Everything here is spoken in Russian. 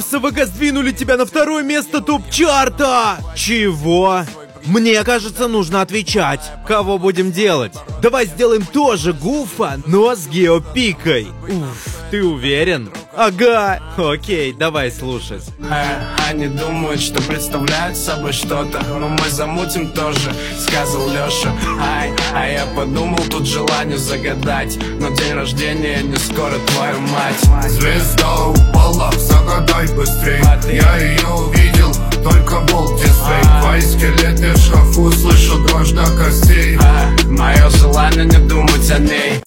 в СВГ сдвинули тебя на второе место топ-чарта! Чего? Мне кажется, нужно отвечать. Кого будем делать? Давай сделаем тоже Гуфа, но с геопикой. Уф, ты уверен? Ага. Окей, давай слушать. Они думают, что представляют собой что-то, но мы замутим тоже, сказал Леша. А я подумал, тут желание загадать, но день рождения не скоро, твою мать. Звезда упала, загадала.